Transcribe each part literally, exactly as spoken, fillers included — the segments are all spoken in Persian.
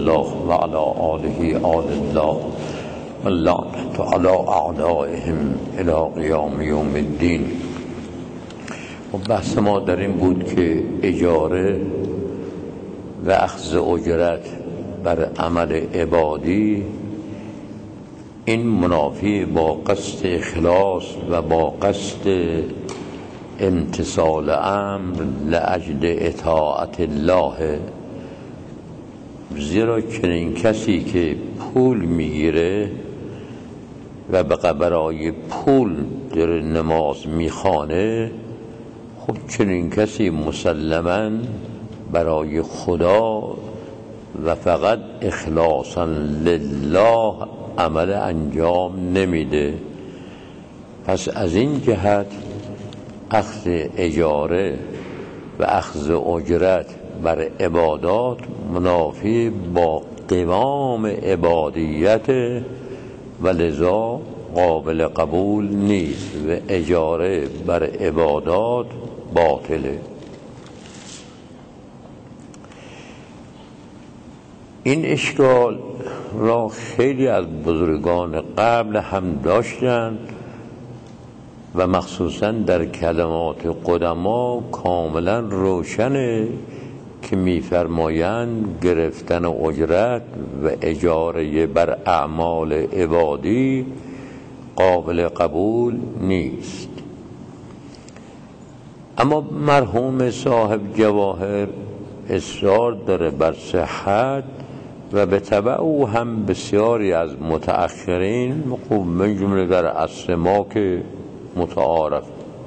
الله و علی آله آل الله و اللعنة علی اعدائهم الی قیام یوم الدین. و بحث ما در این بود که اجاره و اخذ اجرت بر عمل عبادی این منافی با قصد اخلاص و با قصد امتثال امر لاجل اطاعت الله، زیرا چنین کسی که پول میگیره و برای پول در نماز میخوانه، خب چنین کسی مسلماً برای خدا و فقط اخلاصاً لله عمل انجام نمیده. پس از این جهت اخذ اجاره و اخذ اجرت بر عبادات منافی با قوام عبادیت و لذا قابل قبول نیست و اجاره بر عبادات باطله. این اشکال را خیلی از بزرگان قبل هم داشتند و مخصوصا در کلمات قدما کاملا روشنه که می‌فرمایند گرفتن اجرت و اجاره بر اعمال عبادی قابل قبول نیست. اما مرحوم صاحب جواهر اصرار داره بر صحت و به تبع او هم بسیاری از متأخرین، من جمله در عصر ما که متعارف.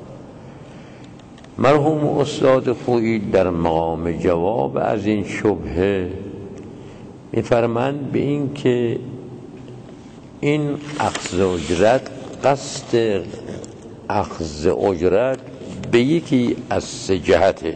مرحوم استاد خویی در مقام جواب از این شبهه می‌فرمایند به این که این اخذ اجرت، قصد اخذ اجرت به یکی از سه جهته.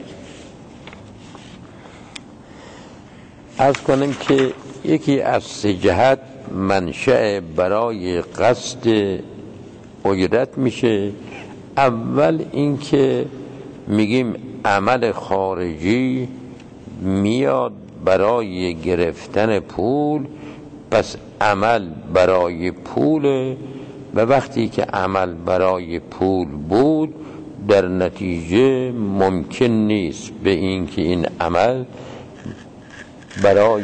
عرض کنم که یکی از سه جهت منشأ برای قصد اجرت میشه. اول اینکه میگیم عمل خارجی میاد برای گرفتن پول، پس عمل برای پول و وقتی که عمل برای پول بود در نتیجه ممکن نیست به این که این عمل برای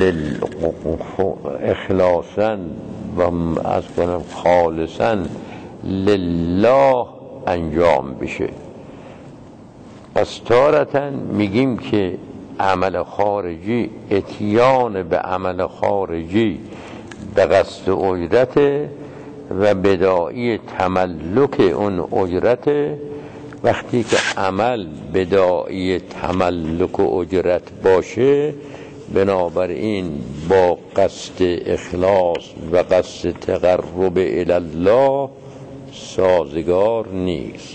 اخلاصاً و از کنم خالصاً لله انجام بشه. پس تارتاً میگیم که عمل خارجی، اتیان به عمل خارجی به قصد اجرت و بداعی تملک اون اجرت. وقتی که عمل بداعی تملک اجرت باشه بنابراین با قصد اخلاص و قصد تقرب الی الله سازگار نیست.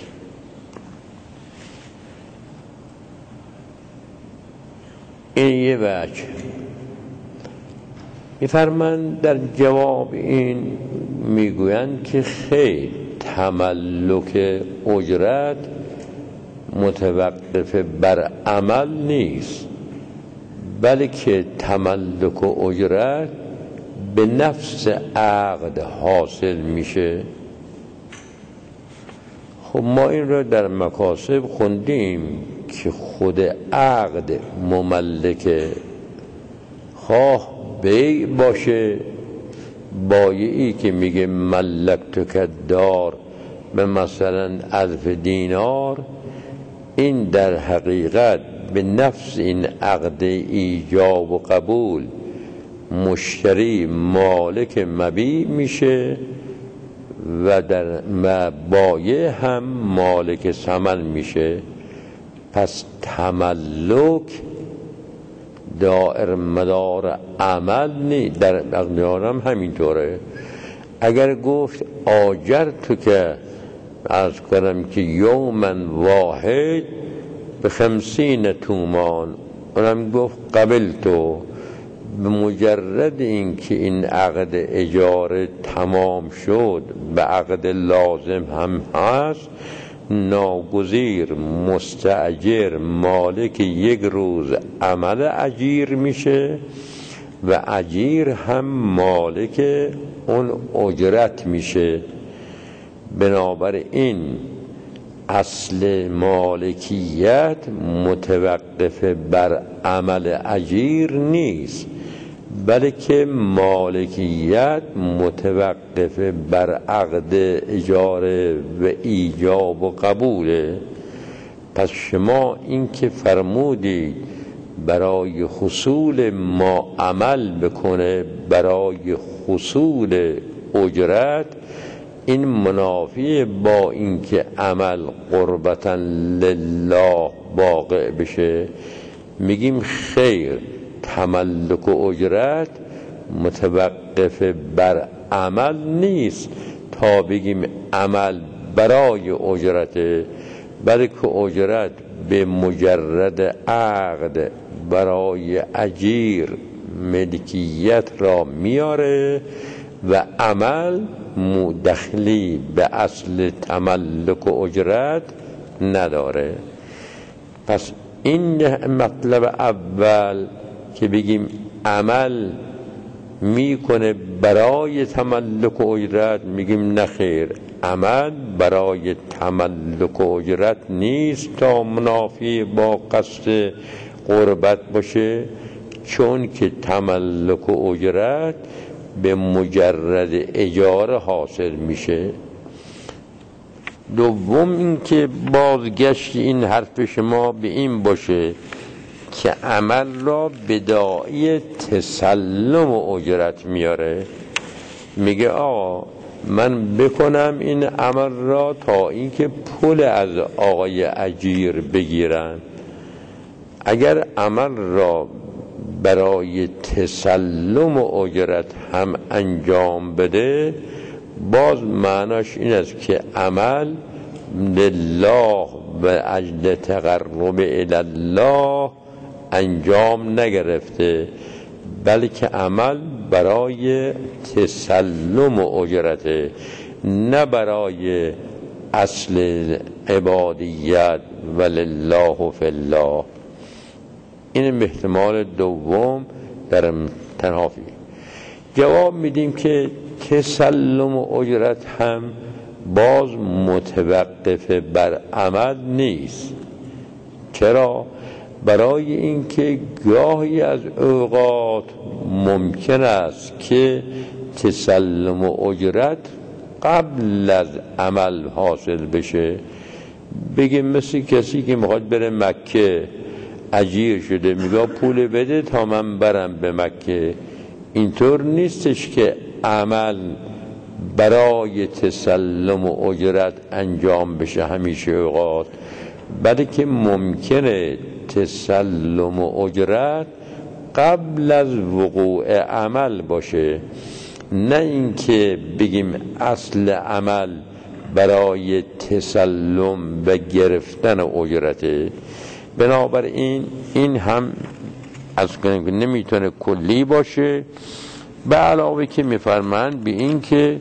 این یه وجه. می‌فرمایند در جواب این میگویند که خیر، تملک اجرت متوقف بر عمل نیست، بلکه تملک اجرت به نفس عقد حاصل میشه. خب ما این را در مکاسب خوندیم که خود عقد مملکه، خواه بیع باشه، بایعی که میگه ملکتک دار به مثلا الف دینار، این در حقیقت به نفس این عقد ایجاب و قبول مشتری مالک مبیع میشه و در بایع هم مالک ثمن میشه. پس تملک دائر مدار عمل نی، در اقنیان هم همینطوره. اگر گفت آجر تو که عرض کنم که یومن واحد به خمسین تومان، اونم گفت قبل تو، به مجرد این که این عقد اجاره تمام شد به عقد لازم هم هست، ناگزیر مستاجر مالک یک روز عمل اجیر میشه و اجیر هم مالک اون اجرت میشه. بنابراین اصل مالکیت متوقف بر عمل اجیر نیست، بلکه مالکیت متوقف بر عقد اجاره و ایجاب و قبوله. پس شما این که فرمودید برای حصول ما عمل بکنه برای حصول اجرت، این منافی با اینکه عمل قربتا لله واقع بشه. میگیم خیر، تملک و اجرت متوقف بر عمل نیست تا بگیم عمل برای اجرته، بلکه اجرت به مجرد عقد برای اجیر ملکیت را میاره و عمل دخلی به اصل تملک و اجرت نداره. پس این مطلب اول که بگیم عمل میکنه برای تملک و اجرت، میگیم نخیر، عمل برای تملک و اجرت نیست تا منافی با قصد قربت باشه، چون که تملک و اجرت به مجرد اجاره حاصل میشه. دوم این که بازگشت این حرف شما به این باشه که عمل را بداعی تسلم و اجرت میاره. میگه آقا من بکنم این عمل را تا اینکه پول از آقای اجیر بگیرن. اگر عمل را برای تسلم و اجرت هم انجام بده، باز معناش این است که عمل لله و اجل تقرب الی الله انجام نگرفته، بلکه عمل برای تسلم و اجرته، نه برای اصل عبادیت و لله فی الله. این احتمال دوم در تنافی. جواب میدیم که تسلم و اجرت هم باز متوقف بر عمل نیست. چرا؟ برای اینکه گاهی از اوقات ممکن است که تسلم و اجرت قبل از عمل حاصل بشه. بگیم مثل کسی که میخواد بره مکه، اجیر شده، میگه پول بده تا من برم به مکه. اینطور نیستش که عمل برای تسلم و اجرت انجام بشه همیشه اوقات، بلکه ممکنه تسلم و اجرت قبل از وقوع عمل باشه، نه اینکه بگیم اصل عمل برای تسلم و گرفتن اجرته. بنابراین این هم از کنیم که نمیتونه کلی باشه. به علاوه که میفرمند به این که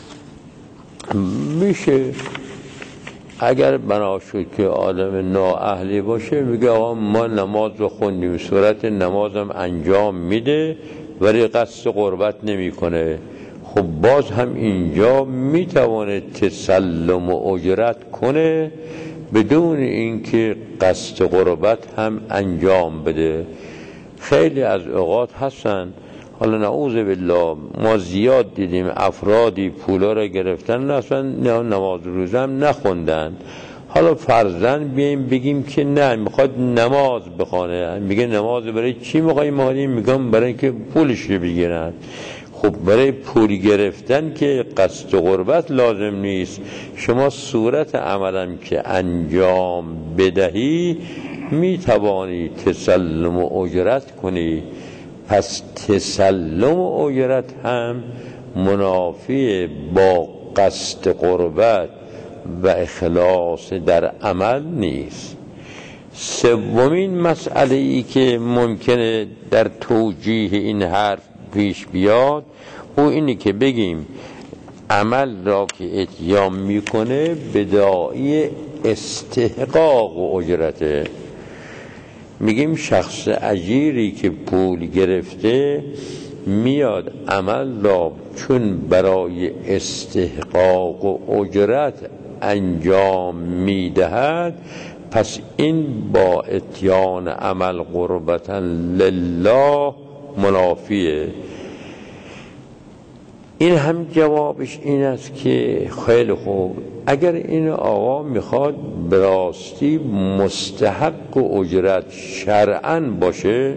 میشه اگر بنا شد که آدم نااهلی باشه، میگه آقا ما نماز رو خوندیم، صورت نمازم انجام میده ولی قصد قربت نمیکنه، خب باز هم اینجا میتونه تسلم و اجرت کنه بدون اینکه قصد قربت هم انجام بده. خیلی از اوقات هستن، حالا نعوذ بالله ما زیاد دیدیم افرادی پولا را گرفتن اصلا نماز روزه هم نخوندن، حالا فرضاً بیاییم بگیم که نه میخواد نماز بخونه، میگه نماز برای چی میخوایی مالی؟ میگم برای اینکه پولش رو بگیرن. خب برای پول گرفتن که قصد قربت لازم نیست، شما صورت عملم که انجام بدهی میتوانی تسلم و اجرت کنی. پس تسلم و اجرت هم منافی با قصد قربت و اخلاص در عمل نیست. سومین مسئله ای که ممکنه در توجیه این حرف پیش بیاد او اینی که بگیم عمل را که اتیام میکنه بداعی استحقاق و اجرته. میگیم شخص اجیری که پول گرفته میاد عمل را چون برای استحقاق و اجرت انجام میدهد، پس این با اتیان عمل قربتا لله منافیه. این هم جوابش این است که خیلی خوب، اگر این آقا میخواد براستی مستحق و اجرت شرعاً باشه،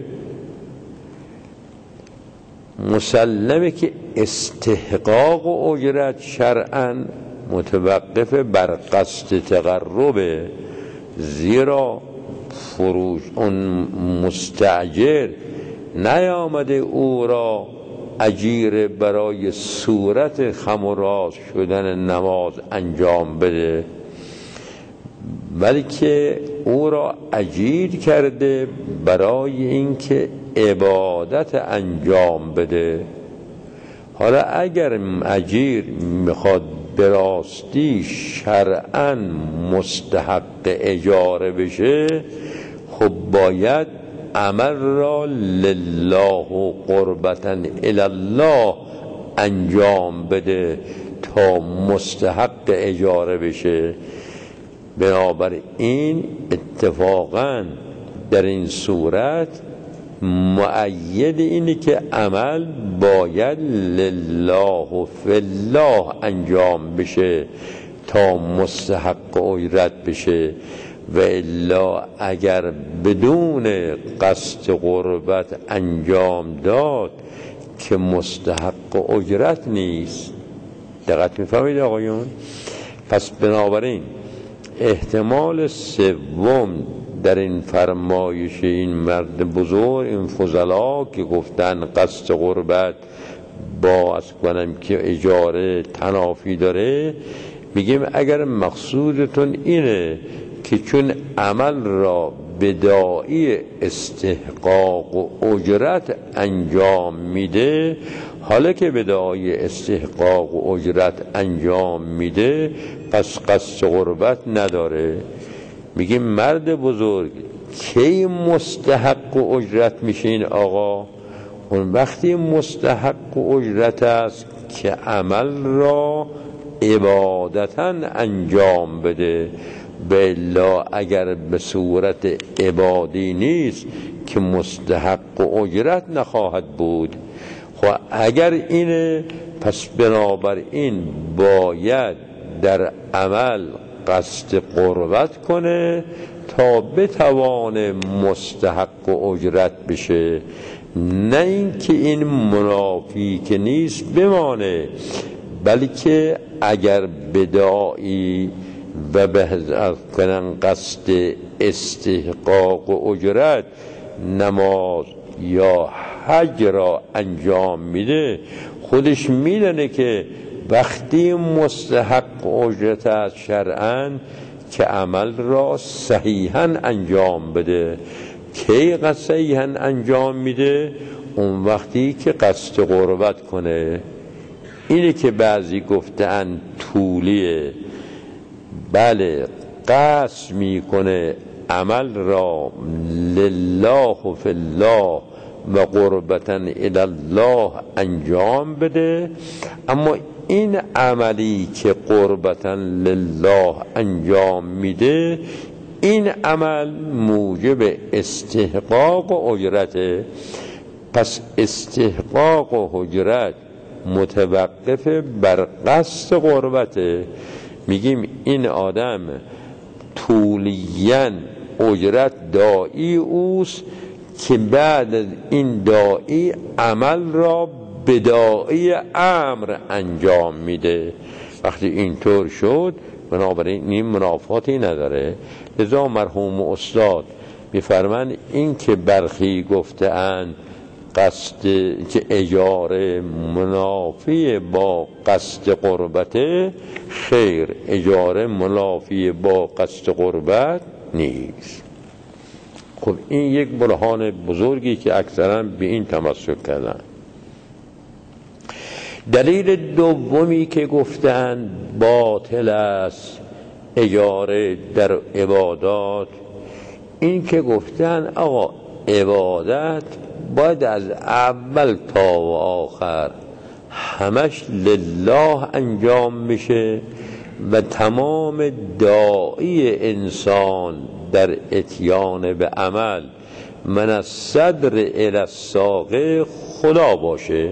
مسلمه که استحقاق و اجرت شرعاً متوقف بر قصد تقربه، زیرا فروش اون مستاجر نیامده او را اجیر برای صورت خم و راز شدن نماز انجام بده، بلکه او را اجیر کرده برای اینکه عبادت انجام بده. حالا اگر اجیر میخواد براستی شرعاً مستحق اجاره بشه، خب باید عمل را لله و قربتاً الالله انجام بده تا مستحق اجاره بشه. بنابراین اتفاقاً در این صورت مؤید اینه که عمل باید لله و فالله انجام بشه تا مستحق اجرت بشه، و الا اگر بدون قصد قربت انجام داد که مستحق اجرت نیست. دقت میفهمید آقایون؟ پس بنابراین احتمال سوم در این فرمایش این مرد بزرگ، این فضلا که گفتن قصد قربت با از کنم که اجاره تنافی داره، میگیم اگر مقصودتون اینه که چون عمل را بداعی استحقاق و اجرت انجام میده، حالا که بداعی استحقاق و اجرت انجام میده پس قصد قربت نداره. میگیم مرد بزرگ کی مستحق و اجرت میشه این آقا؟ اون وقتی مستحق و اجرت است که عمل را عبادتاً انجام بده، بلا اگر به صورت عبادی نیست که مستحق و اجرت نخواهد بود. خب اگر اینه پس بنابراین باید در عمل قصد قربت کنه تا بتوانه مستحق و اجرت بشه، نه اینکه این منافی که نیست بمانه، بلکه اگر بداعی و به کنن قصد استحقاق و اجرت نماز یا حج را انجام میده، خودش میدونه که وقتی مستحق اجرت از شرعاً که عمل را صحیحاً انجام بده. کی قصد صحیحاً انجام میده؟ اون وقتی که قصد قربت کنه. اینی که بعضی گفتن طولیه، بله قصد میکنه عمل را لله و فالله و قربتاً الالله انجام بده، اما این عملی که قربتاً لله انجام میده، این عمل موجب استحقاق و اجرته. پس استحقاق و اجرت متوقف بر قصد قربته. میگیم این آدم طولیاً اجرت داعی اوست که بعد از این داعی عمل را بداعی امر انجام میده. وقتی اینطور شد بنابراین این منافاتی نداره. لذا مرحوم استاد میفرمند این که برخی گفته‌اند قصد که اجاره منافی با قصد قربته، خیر، اجاره منافی با قصد قربت نیست. خب این یک برهان بزرگی که اکثرا به این تمسک کردن. دلیل دومی که گفتن باطل است اجاره در عبادات، این که گفتن آقا عبادت باید از اول تا و آخر همش لله انجام میشه و تمام داعی انسان در اتیان به عمل من از صدر الی الساق خدا باشه.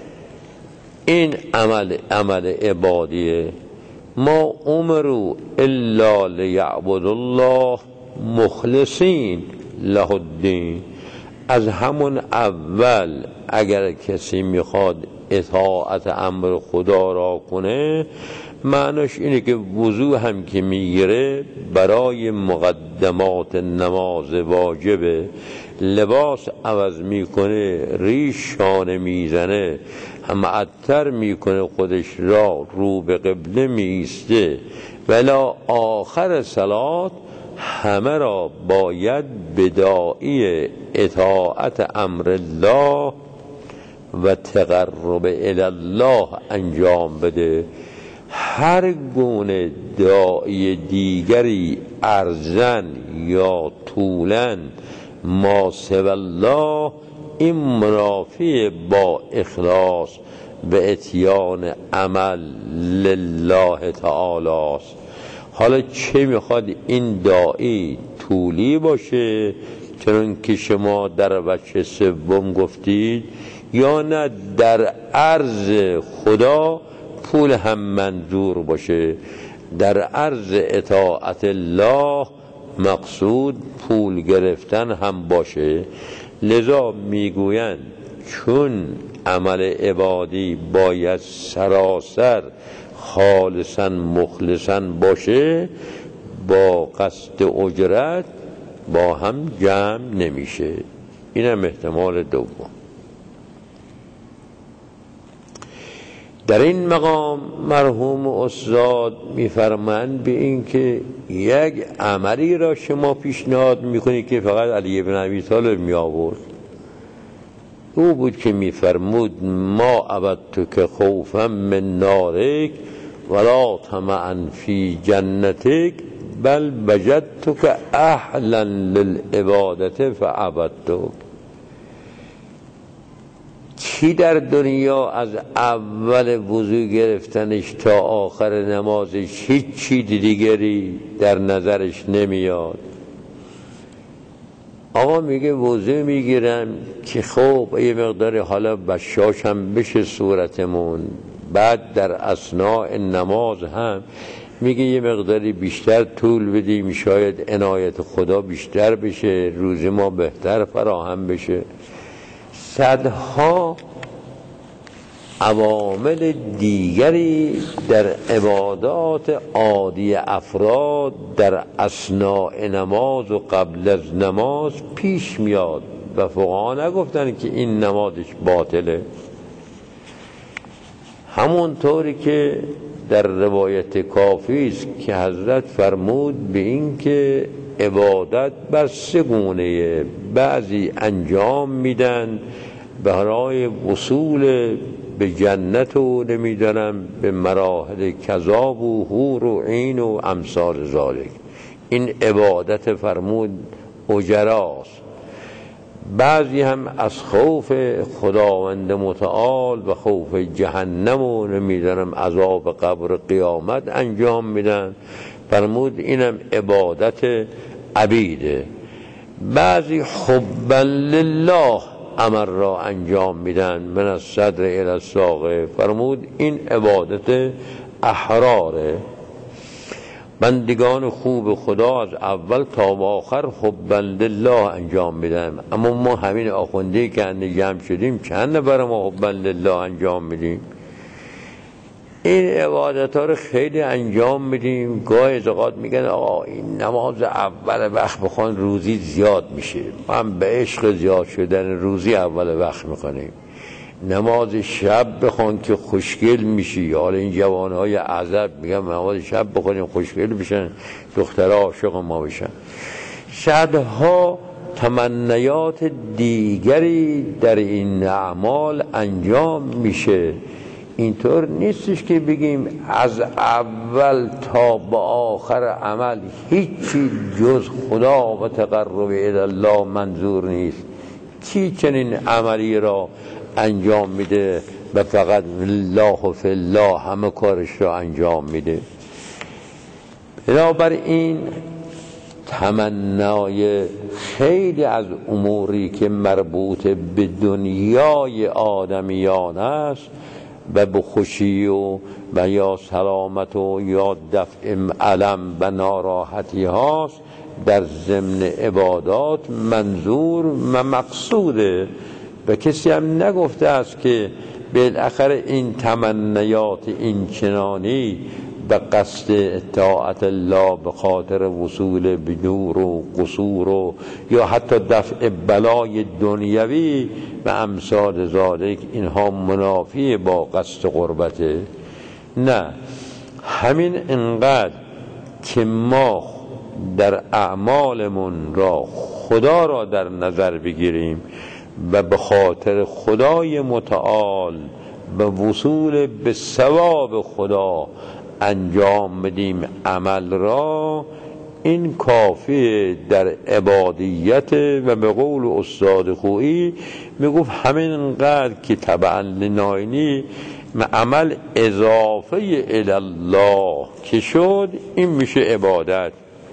این عمل عمل عبادیه. ما امروا الا لیعبدوا الله مخلصین له الدین. از همون اول اگر کسی میخواد اطاعت امر خدا را کنه، معناش اینه که وضو هم که میگیره برای مقدمات نماز واجبه، لباس عوض میکنه، ریش شانه میزنه، معطر میکنه، خودش را رو به قبله میسته، ولا آخر صلات همه را باید بداعی اطاعت امر الله و تقرب الی الله انجام بده. هر گونه داعی دیگری ارزن یا طولن ما سوی الله، این منافی با اخلاص به اتیان عمل لله تعالی است. حالا چه میخواد این داعی طولی باشه چون که شما در بچه سوم گفتید، یا نه در عرض خدا پول هم منظور باشه؟ در عرض اطاعت الله مقصود پول گرفتن هم باشه. لذا میگویند چون عمل عبادی باید سراسر خالصا مخلصا باشه، با قصد اجرت با هم جمع نمیشه. اینم احتمال دوم. در این مقام مرحوم استاد میفرمایند به این که یک عملی را شما پیشنهاد میکنید که فقط علی بن ابی طالب می آورد. او بود که میفرمود ما عبدتک خوفا من نارک ولا طمعا فی جنتک بل وجدتک اهلا للعبادت فعبدتک. کی در دنیا از اول وضو گرفتنش تا آخر نمازش هیچ چیز دیگری در نظرش نمیاد؟ آقا میگه وضو میگیرم که خب یه مقدار حالا بشاشم بشه صورتمون، بعد در اثناء نماز هم میگه یه مقداری بیشتر طول بدیم شاید عنایت خدا بیشتر بشه، روز ما بهتر فراهم بشه. صدها عوامل دیگری در عبادات عادی افراد در اثناء نماز و قبل از نماز پیش میاد و فقها نگفتن که این نمازش باطله. همونطوری که در روایت کافی است که حضرت فرمود به این که عبادت بر سه گونه، بعضی انجام میدن برای وصول به جنت و نمیدانم به مراحل کذاب و حور و عین و امثال ذالک، این عبادت فرمود اجراست. بعضی هم از خوف خداوند متعال و خوف جهنم و نمیدانم عذاب قبر قیامت انجام میدن، فرمود اینم عبادت عبیده. بعضی حبا لله امر را انجام میدن من از صدر الی الساق، فرمود این عبادت احراره. بندگان خوب خدا از اول تا آخر حبا لله انجام میدن. اما ما همین آخوندی که اند جمع شدیم چند نفر ما حبا لله انجام میدیم؟ این عبادت ها رو خیلی انجام میدیم. گاهی از اوقات میگن آقا این نماز اول وقت بخوان روزی زیاد میشه، من به عشق زیاد شدن روزی اول وقت میکنیم. نماز شب بخوان که خوشگل میشی. حالا این جوانهای عذب میگن نماز شب بخونیم خوشگل بشن، دخترها عاشق ما بشن. صدها تمنیات دیگری در این اعمال انجام میشه اینطور نیستش که بگیم از اول تا به آخر عمل هیچی جز خدا و تقرب الی الله منظور نیست. کی چنین عملی را انجام میده و فقط الله فی الله همه کارش را انجام میده؟ بنابراین تمنای خیلی از اموری که مربوط به دنیای آدمیان است و به خوشی و و یا سلامت و یا دفع علم و ناراحتی هاست در ضمن عبادات منظور و مقصوده و کسی هم نگفته است که بالاخره این تمنیات این چنانی به قصد اطاعت الله به خاطر وصول به نور و قصور و یا حتی دفع بلای دنیوی و امثال ذالک اینها منافی با قصد قربته. نه، همین انقدر که ما در اعمالمون را خدا را در نظر بگیریم و به خاطر خدای متعال به وصول به ثواب خدا انجام بدیم عمل را، این کافی در عبادیت. و به قول استاد خویی میگفت همینقدر که تبعا لناینی عمل اضافه الی الله که شد این میشه عبادت.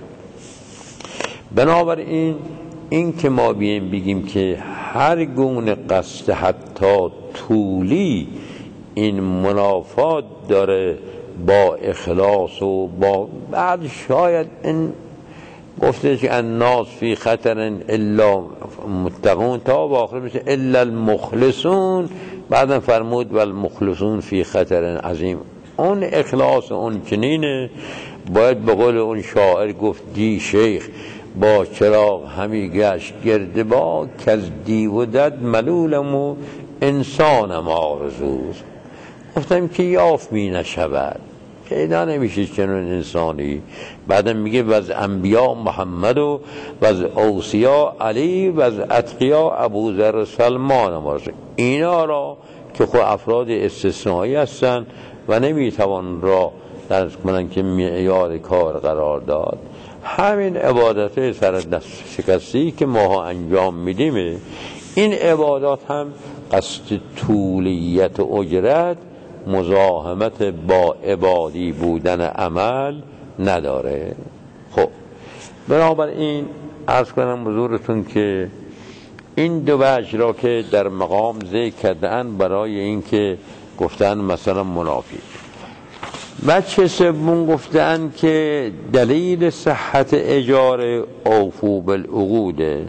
بنابراین این که ما بیم بگیم که هر گونه قصد حتی طولی این منافات داره با اخلاص و با بعد شاید این گفته که الناس فی خطر الا متقون تا با آخر میشه الا المخلصون، بعدم فرمود و المخلصون فی خطر عظیم. اون اخلاص اون چنینه، باید به قول اون شاعر گفت دی شیخ با چراغ همی گشت گرد با که از دیو و دد ملولم و انسانم آرزوست. گفتم که یافت می نشود، پیدا نمیشه چنون انسانی. بعدم میگه و از انبیاء محمد و و از اوصیا علی و از اتقیا ابوذر سلمان مارزه. اینا را که خود افراد استثنایی هستن و نمیتوان را در کنن که معیار کار قرار داد. همین عبادت سر دست شکستی که ما انجام میدیم، این عبادات هم قصد طولیت و اجرت مزاحمت با عبادی بودن عمل نداره. خب بنابراین عرض کنم حضورتون که این دو وجه را که در مقام ذکر کردن برای این که گفتن مثلا منافی. وجه سوم گفتن که دلیل صحت اجاره اوفو بالعقوده.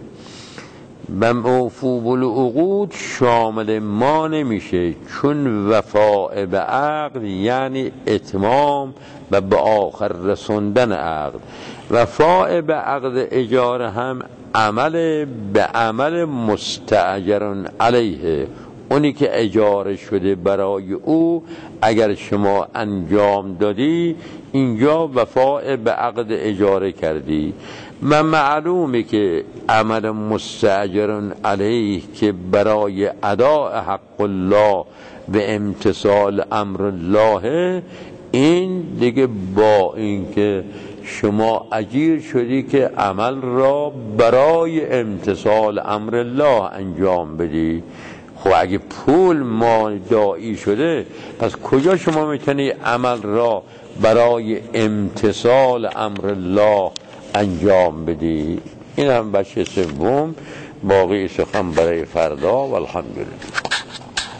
و اوفو بالعقود شامل ما نمیشه، چون وفاء به عقد یعنی اتمام و به آخر رسوندن عقد. وفاء به عقد اجاره هم عمل به عمل مستأجر علیه، اونی که اجاره شده برای او اگر شما انجام دادی اینجا وفاء به عقد اجاره کردی. و معلومه که عمل مستأجر علیه که برای اداء حق الله و امتثال امر الله، این دیگه با اینکه شما اجیر شدی که عمل را برای امتثال امر الله انجام بدی. خب اگه پول مال داعی شده پس کجا شما میتونی عمل را برای امتثال امر الله انجام بدی؟ این هم بخش سوم، باقی سخن برای فردا. والحمدلله.